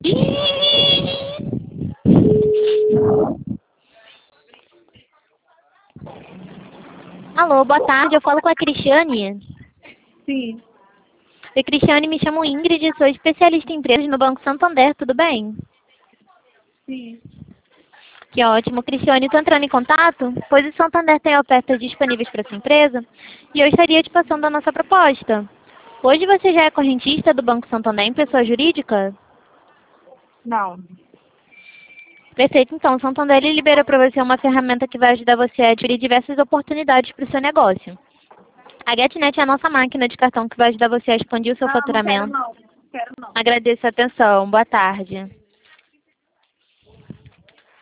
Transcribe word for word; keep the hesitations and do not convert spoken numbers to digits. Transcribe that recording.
Alô, boa tarde, eu falo com a Cristiane. Sim. Oi, Cristiane, me chamo Ingrid, sou especialista em empresas no Banco Santander, tudo bem? Sim. Que ótimo. Cristiane, estou entrando em contato, pois o Santander tem ofertas disponíveis para sua empresa e eu estaria te passando a nossa proposta. Hoje você já é correntista do Banco Santander em pessoa jurídica? Não. Perfeito, então, o Santander ele libera para você uma ferramenta que vai ajudar você a adquirir diversas oportunidades para o seu negócio. A GetNet é a nossa máquina de cartão que vai ajudar você a expandir o seu Não, não quero faturamento. não. Quero não. Agradeço a atenção. Boa tarde.